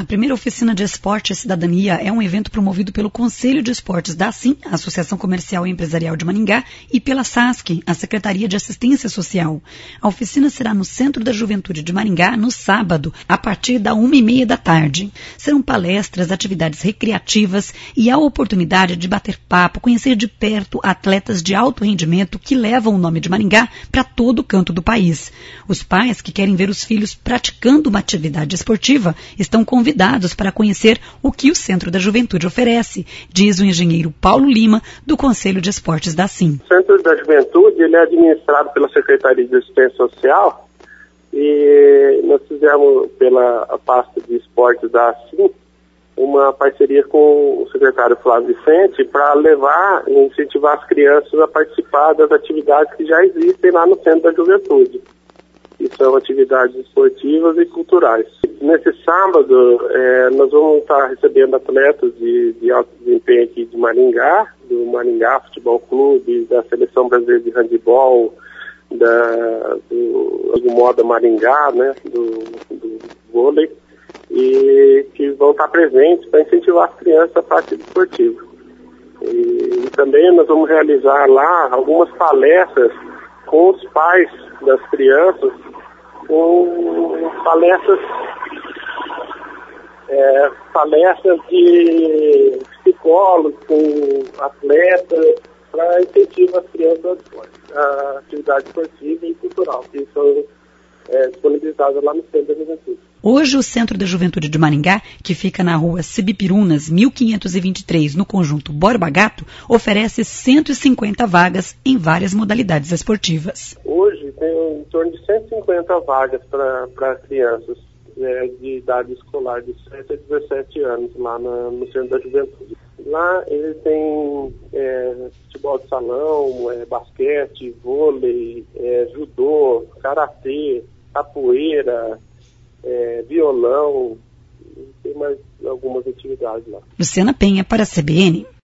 A primeira oficina de esporte e cidadania é um evento promovido pelo Conselho de Esportes da ASIM, a Associação Comercial e Empresarial de Maringá, e pela SASC, a Secretaria de Assistência Social. A oficina será no Centro da Juventude de Maringá, no sábado, a partir da 1h30 da tarde. Serão palestras, atividades recreativas e a oportunidade de bater papo, conhecer de perto atletas de alto rendimento que levam o nome de Maringá para todo canto do país. Os pais que querem ver os filhos praticando uma atividade esportiva estão convidados para conhecer o que o Centro da Juventude oferece, diz o engenheiro Paulo Lima, do Conselho de Esportes da ASIM. O Centro da Juventude ele é administrado pela Secretaria de Assistência Social e nós fizemos pela pasta de esportes da ASIM uma parceria com o secretário Flávio Vicente para levar e incentivar as crianças a participar das atividades que já existem lá no Centro da Juventude, que são atividades esportivas e culturais. Nesse sábado, nós vamos estar recebendo atletas de alto desempenho aqui de Maringá, do Maringá Futebol Clube, da Seleção Brasileira de Handebol, do Moda Maringá, né, do vôlei, e que vão estar presentes para incentivar as crianças a prática esportiva. E também nós vamos realizar lá algumas palestras com os pais das crianças, com palestras de psicólogos, com atletas, para incentivar as crianças à atividade esportiva e cultural, que são disponibilizadas lá no Centro da Juventude. Hoje, o Centro da Juventude de Maringá, que fica na rua Cibipirunas, 1523, no conjunto Borba Gato, oferece 150 vagas em várias modalidades esportivas. Hoje, tem em torno de 150 vagas para crianças de idade escolar de 7 a 17 anos, lá no Centro da Juventude. Lá ele tem futebol de salão, basquete, vôlei, judô, karatê, capoeira, violão, tem mais algumas atividades lá. Luciana Penha para a CBN.